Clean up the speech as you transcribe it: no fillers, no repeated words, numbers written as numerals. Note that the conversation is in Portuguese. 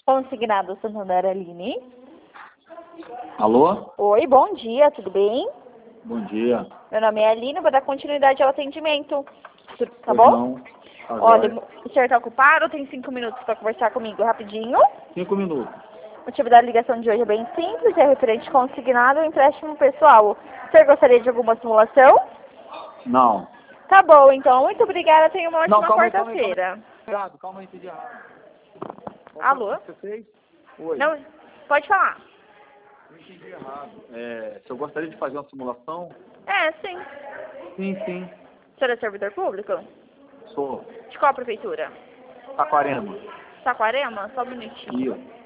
Consignado Santander, Aline. Alô? Oi, bom dia, tudo bem? Bom dia. Meu nome é Aline, vou dar continuidade ao atendimento. Tá Pois bom? não. Tá Olha, jóia. o senhor está ocupado? Tem 5 minutos para conversar comigo rapidinho. 5 minutos. O motivo da ligação de hoje é bem simples, é referente consignado ao empréstimo pessoal. O senhor gostaria de alguma simulação? Não. Tá bom, então. Muito obrigada. Tenha uma Não, ótima calma aí. quarta-feira. Calma aí, entendi errado. Alô? Você fez? Oi. Não, pode falar. Eu entendi errado. Se eu gostaria de fazer uma simulação? É, sim. Sim. O senhor é servidor público? Sou. De qual prefeitura? Saquarema. Saquarema? Só um minutinho. Isso.